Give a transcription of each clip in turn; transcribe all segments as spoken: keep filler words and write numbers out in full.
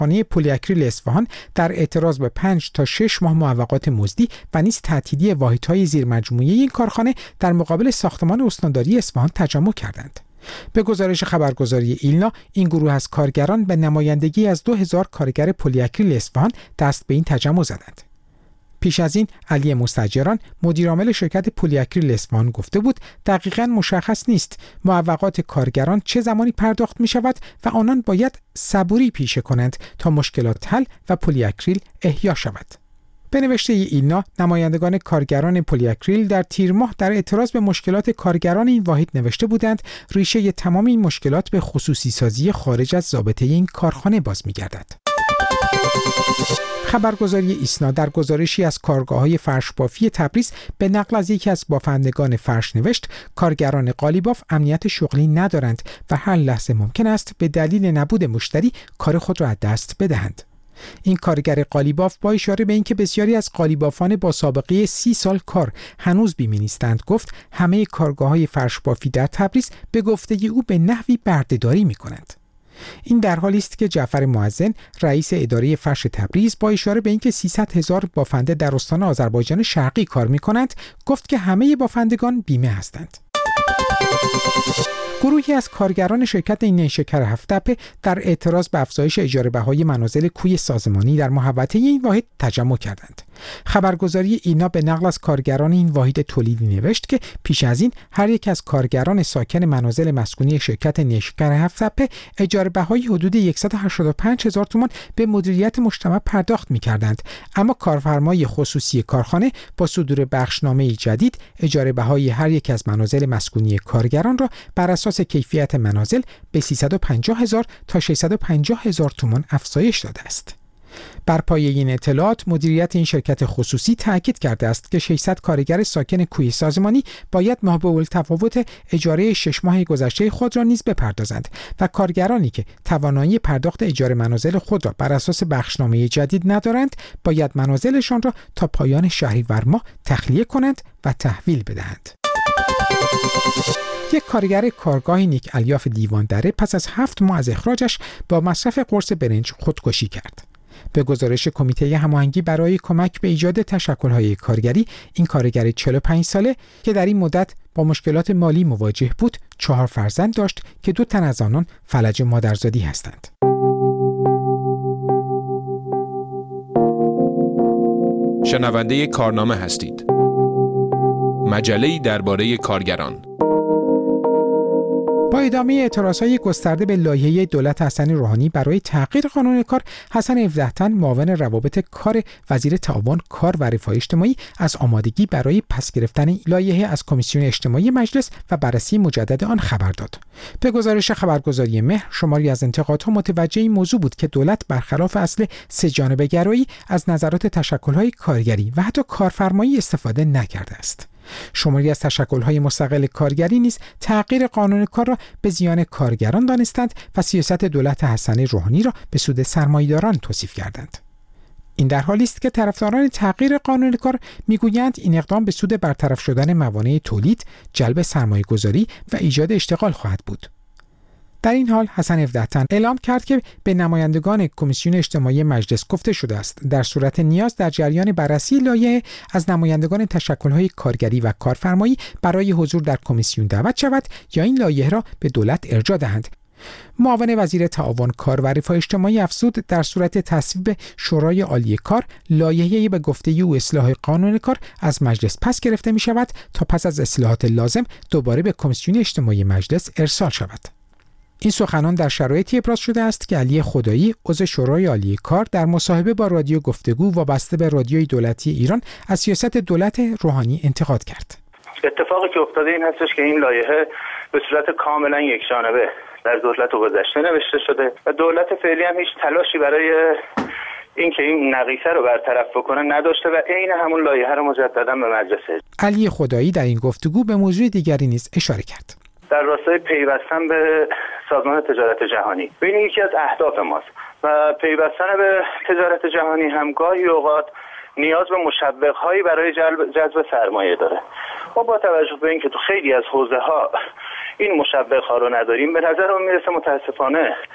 کارخانه پلی‌اکریل اصفهان در اعتراض به پنج تا شش ماه موقعات مزدی و نیز تعطیلی واحدهای زیرمجموعه این کارخانه در مقابل ساختمان استانداری اصفهان تجمع کردند. به گزارش خبرگزاری ایلنا، این گروه از کارگران به نمایندگی از دو هزار کارگر پلی‌اکریل اصفهان دست به این تجمع زدند. پیش از این علی مستاجران مدیرعامل شرکت پلی‌اکریل اصفهان گفته بود دقیقاً مشخص نیست موقعات کارگران چه زمانی پرداخت می شود و آنان باید صبوری پیشه کنند تا مشکلات حل و پلی‌اکریل احیا شود. به نوشته ایلنا، نمایندگان کارگران پلی‌اکریل در تیر ماه در اعتراض به مشکلات کارگران این واحد نوشته بودند ریشه تمام این مشکلات به خصوصی سازی خارج از ضابطه این کارخانه باز می‌گردد. خبرگزاری ایسنا در گزارشی از کارگاه‌های فرش‌بافی تبریز به نقل از یکی از بافندگان فرش نوشت کارگران قالیباف امنیت شغلی ندارند و هر لحظه ممکن است به دلیل نبود مشتری کار خود را از دست بدهند. این کارگر قالیباف با اشاره به اینکه بسیاری از قالیبافان با سابقه سی سال کار هنوز بیمه نیستند گفت همه کارگاه‌های فرش‌بافی در تبریز به گفته او به نحوی بردهداری می‌کنند. این در حالی است که جعفر معزن رئیس اداره فرش تبریز با اشاره به اینکه سیصد هزار بافنده در استان آذربایجان شرقی کار می‌کنند گفت که همه بافندگان بیمه هستند. گروهی از کارگران شرکت نیشکر هفت‌تپه در اعتراض به افزایش اجاره بهای منازل کوی سازمانی در محوطه این واحد تجمع کردند. خبرگزاری اینا به نقل از کارگران این واحد تولیدی نوشت که پیش از این هر یک از کارگران ساکن منازل مسکونی شرکت نیشکر هفت‌تپه اجاره بهای حدود صد و هشتاد و پنج هزار تومان به مدیریت مجتمع پرداخت می‌کردند، اما کارفرمای خصوصی کارخانه با صدور بخشنامه جدید اجاره بهای هر یک از منازل مسکونی کارگران را بر اساس کیفیت منازل به سیصد و پنجاه هزار تا ششصد و پنجاه هزار تومان افزایش داده است. بر پایه این اطلاعات مدیریت این شرکت خصوصی تاکید کرده است که ششصد کارگر ساکن کوی سازمانی باید مابع تفاوت اجاره شش ماه گذشته خود را نیز بپردازند و کارگرانی که توانایی پرداخت اجاره منازل خود را بر اساس بخشنامه جدید ندارند باید منازلشان را تا پایان شهریور ماه تخلیه کنند و تحویل بدهند. یک کارگر کارگاه نیک الیاف دیوان دره پس از هفت ماه از اخراجش با مصرف قرص برنج خودکشی کرد. به گزارش کمیته هماهنگی برای کمک به ایجاد تشکل‌های کارگری، این کارگر چهل و پنج ساله که در این مدت با مشکلات مالی مواجه بود، چهار فرزند داشت که دو تن از آنان فلج مادرزادی هستند. شنونده کارنامه هستید. مجله‌ای درباره کارگران. با ادامه اعتراضهای گسترده به لایحه دولت حسن روحانی برای تغییر قانون کار، حسن هفده‌تن معاون روابط کار وزیر تعاون کار و رفاه اجتماعی از آمادگی برای پس گرفتن لایحه از کمیسیون اجتماعی مجلس و بررسی مجدد آن خبر داد. به گزارش خبرگزاری مهر، شماری از انتقادها متوجه این موضوع بود که دولت برخلاف اصل سه جانبه گرایی از نظرات تشکل‌های کارگری و حتی کارفرمایی استفاده نکرده است. شماری از تشکل‌های مستقل کارگری نیز تغییر قانون کار را به زیان کارگران دانستند و سیاست دولت حسن روحانی را به سود سرمایه‌داران توصیف کردند. این در حالی است که طرفداران تغییر قانون کار میگویند این اقدام به سود برطرف شدن موانع تولید، جلب سرمایه‌گذاری و ایجاد اشتغال خواهد بود. در این حال حسن هفده‌تن اعلام کرد که به نمایندگان کمیسیون اجتماعی مجلس گفته شده است در صورت نیاز در جریان بررسی لایحه از نمایندگان تشکل‌های کارگری و کارفرمایی برای حضور در کمیسیون دعوت شود یا این لایحه را به دولت ارجاع دهند. معاون وزیر تعاون کار و رفاه اجتماعی افزود در صورت تصویب شورای عالی کار لایحه‌ای به گفته او اصلاح قانون کار از مجلس پس گرفته می شود تا پس از اصلاحات لازم دوباره به کمیسیون اجتماعی مجلس ارسال شود. این سخنان در شرایطی ابراز شده است که علی خدایی عضو شورای عالی کار در مصاحبه با رادیو گفتگو وابسته به رادیوی دولتی ایران از سیاست دولت روحانی انتقاد کرد. اتفاقی که افتاده این هستش که این لایحه به صورت کاملا یکجانبه در دولت گذشته نوشته شده و دولت فعلی هم هیچ تلاشی برای اینکه این نقیصه رو برطرف بکنه نداشته و عین همون لایحه رو مجددا به مجلس. علی خدایی در این گفتگو به موضوع دیگری نیز اشاره کرد. در راستای پیوستن به سازمان تجارت جهانی. این یکی از اهداف ماست و پیوستن به تجارت جهانی هم گاهی اوقات نیاز به مشوق‌هایی برای جلب جذب سرمایه داره. ما با توجه به اینکه تو خیلی از حوزه‌ها این مشوق‌ها رو نداریم، به نظر من میرسه متاسفانه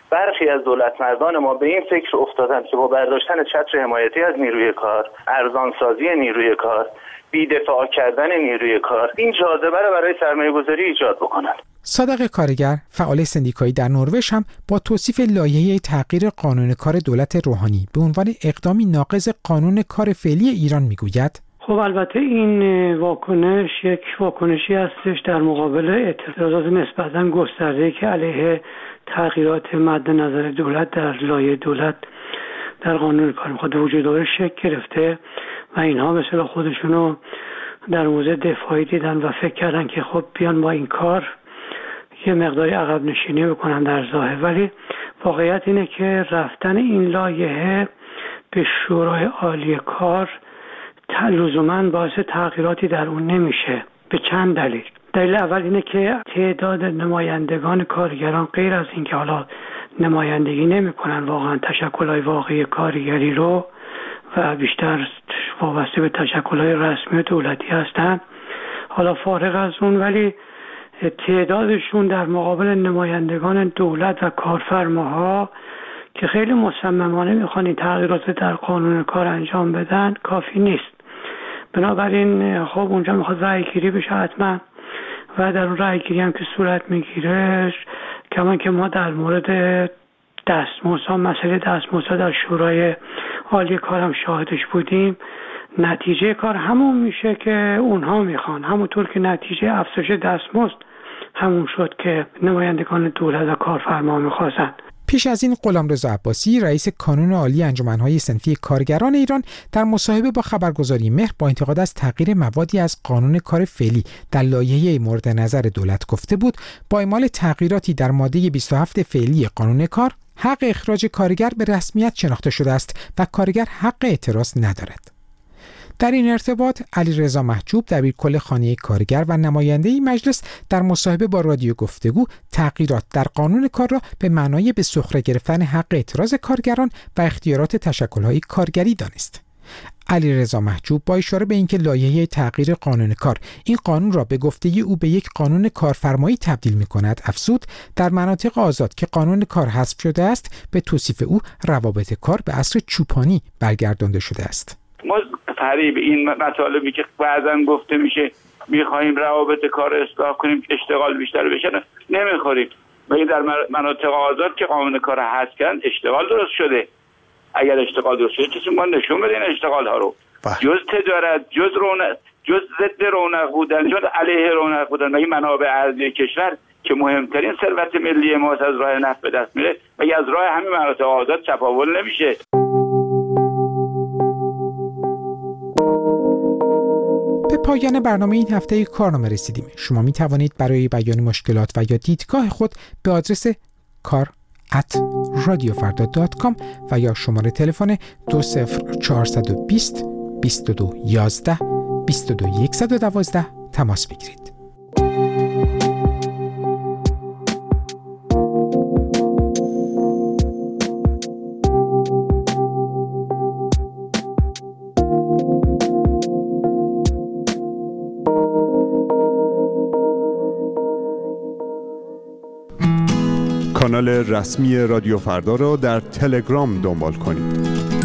برخی از دولتمردان ما به این فکر افتادن که با برداشتن چتر حمایتی از نیروی کار، ارزانسازی نیروی کار، بی‌دفاع کردن نیروی کار، این جاذبه رو برای سرمایه‌گذاری ایجاد بکنن. صادق کارگر، فعال سندیکایی در نروژ، هم با توصیف لایحه تغییر قانون کار دولت روحانی به عنوان اقدامی ناقض قانون کار فعلی ایران میگوید: خب البته این واکنش یک واکنشی هستش در مقابل اعتراضات نسبتاً گسترده‌ای که علیه تغییرات مد نظر دولت در لایحه دولت در قانون کار میخواد وجود داره شکل گرفته و اینها مثلا خودشونو در موضع دفاعی دیدن و فکر کردن که خب بیان با این کار یه مقداری عقب نشینی بکنن در ظاهر، ولی واقعیت اینه که رفتن این لایحه به شورای عالی کار لزوماً باعث تغییراتی در اون نمیشه به چند دلیل. دلیل اول اینه که تعداد نمایندگان کارگران غیر از اینکه حالا نمایندگی نمیکنن واقعا تشکل‌های واقعی کارگری رو و بیشتر وابسته به تشکل‌های رسمی و دولتی هستن، حالا فارغ از اون ولی تعدادشون در مقابل نمایندگان دولت و کارفرماها که خیلی مصممانه میخوان این تغییرات در قانون کار انجام بدن کافی نیست. بنابراین خب اونجا میخواد رأی گیری بشه حتما و در اون رأی گیری هم که صورت میگیره، کمان که ما در مورد دستمزدها، مسئله دستمزدها در شورای عالی کار هم شاهدش بودیم، نتیجه کار همون میشه که اونها میخوان، همونطور که نتیجه افزایش دستمزد همون شد که نمایندگان دولت و کارفرما میخواستن. پیش از این غلامرضا عباسی، رئیس کانون عالی انجمن‌های صنفی کارگران ایران، در مصاحبه با خبرگزاری مهر با انتقاد از تغییر موادی از قانون کار فعلی در لایحه مورد نظر دولت گفته بود با اعمال تغییراتی در ماده بیست و هفت فعلی قانون کار، حق اخراج کارگر به رسمیت شناخته شده است و کارگر حق اعتراض ندارد. در این ارتباط علیرضا محجوب، دبیرکل خانه کارگر و نماینده مجلس، در مصاحبه با رادیو گفتگو تغییرات در قانون کار را به معنای به سخره گرفتن حق اعتراض کارگران و اختیارات تشکل‌های کارگری دانست. علیرضا محجوب با اشاره به اینکه لایحه تغییر قانون کار این قانون را به گفته او به یک قانون کارفرمایی تبدیل می‌کند، افزود در مناطق آزاد که قانون کار حذف شده است به توصیف او روابط کار به عصر چوپانی برگردانده شده است. ما فریب این مطالبی که بعضا گفته میشه میخوایم روابط کار اصلاح کنیم اشتغال بیشتر بشه نمیخوریم. ولی در مناطق آزاد که قانون کار حذف کردن اشتغال درست شده. اگر اشتغال درست شده کسی ما نشون بده این اشتغال ها رو جز تجارت، جز رونق، جز ضد رونق بودن، جز علیه رونق بودن و این منابع ارضی کشور که مهمترین ثروت ملی ما از راه نفت به دست میره و از راه همین مناطق آزاد چپاول نمیشه. به پایان برنامه این هفته کارنامه رسیدیم. شما می توانید برای بیان مشکلات و یا دیدگاه خود به آدرس کار ات رادیو فردا دات کام و یا شماره تلفن دو صفر چهار دو صفر بیست و دو یازده بیست و دو صد و دوازده تماس بگیرید. کانال رسمی رادیو فردا را در تلگرام دنبال کنید.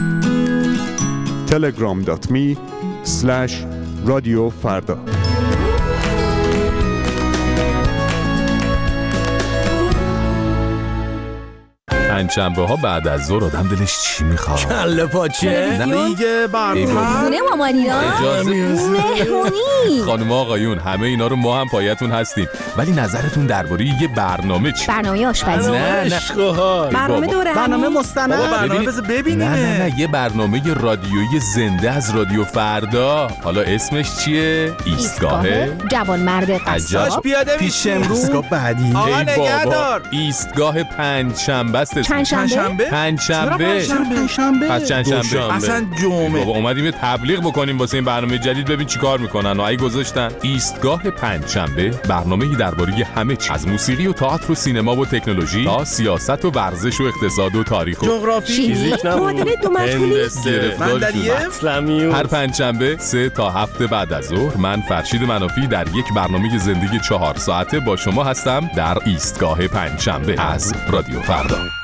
تلگرام دات می اسلش رادیو فردا. پنجشنبه ها بعد از ظهر آدم دلش چی میخواد؟ کله پاچه، دیگه برنامه خونه مامانینا، مهمونی. خانم آقایون همه اینا رو ما هم پایتون هستیم، ولی نظرتون درباره یه برنامه چی؟ برنامه آشپزی، نه نه برنامه دوره، برنامه مستند، برنامه بذار ببینیم. نه نه نه یه برنامه رادیویی زنده از رادیو فردا. حالا اسمش چیه؟ ایستگاه جوانمرد قصاب پیاده پیش امروز. ایستگاه بعدی آقا نگهدار. ایستگاه پنجشنبه است. پنجشنبه پنجشنبه پنجشنبه پس چندشنبه اصلا جمعه. بابا اومدیم تبلیغ بکنیم واسه این برنامه جدید، ببین چیکار میکنن. و ای گذاشتن ایستگاه پنجشنبه، برنامه‌ای درباره همه چیز، از موسیقی و تئاتر و سینما و تکنولوژی تا سیاست و ورزش و اقتصاد و تاریخ و جغرافی، فیزیک، معادله دو مشغولی، اسلامی. هر پنجشنبه سه تا هفت بعد از ظهر من فرشید منافی در یک برنامه زندگی چهار ساعته با شما هستم در ایستگاه پنجشنبه از رادیو فردا.